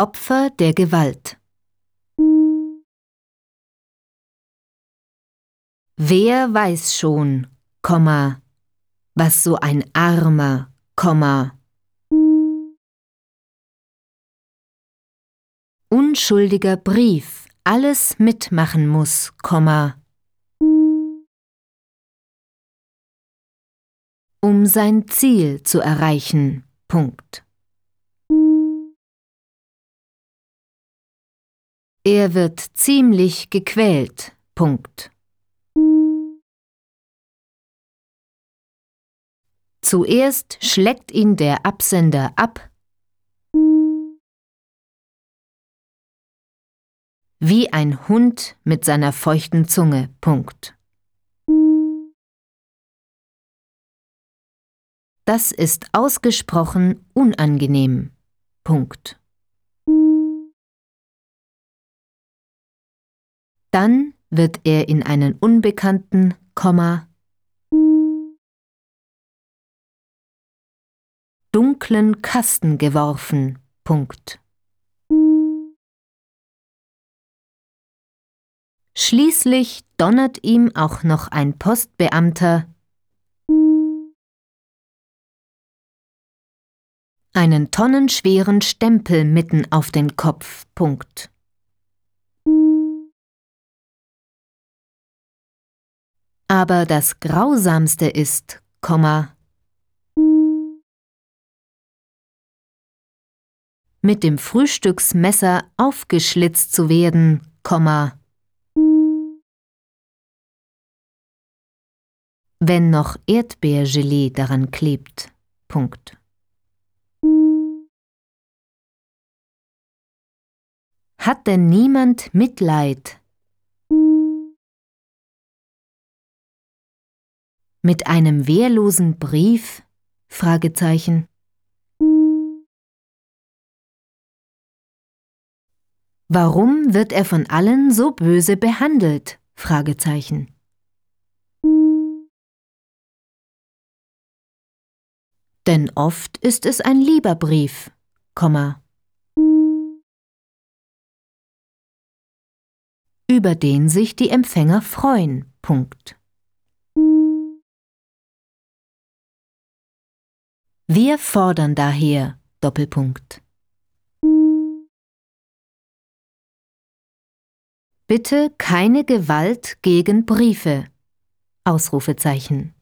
Opfer der Gewalt. Wer weiß schon, was so ein armer, unschuldiger Brief alles mitmachen muss, um sein Ziel zu erreichen. Punkt. Er wird ziemlich gequält. Punkt. Zuerst schleckt ihn der Absender ab, wie ein Hund mit seiner feuchten Zunge. Punkt. Das ist ausgesprochen unangenehm. Punkt. Dann wird er in einen unbekannten, dunklen Kasten geworfen. Punkt. Schließlich donnert ihm auch noch ein Postbeamter einen tonnenschweren Stempel mitten auf den Kopf. Punkt. Aber das Grausamste ist, mit dem Frühstücksmesser aufgeschlitzt zu werden, wenn noch Erdbeergelee daran klebt. Punkt. Hat denn niemand Mitleid mit einem wehrlosen Brief? Fragezeichen. Warum wird er von allen so böse behandelt? Fragezeichen. Denn oft ist es ein lieber Brief, über den sich die Empfänger freuen. Punkt. Wir fordern daher, Doppelpunkt. Bitte keine Gewalt gegen Briefe! Ausrufezeichen.